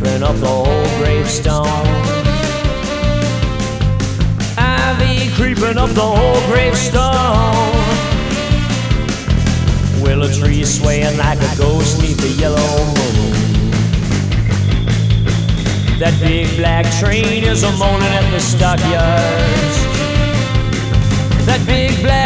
creeping up the old gravestone. Ivy creeping up the old gravestone. Willow tree swaying like a ghost neath the yellow moon. That big black train is a moaning at the stockyards. That big black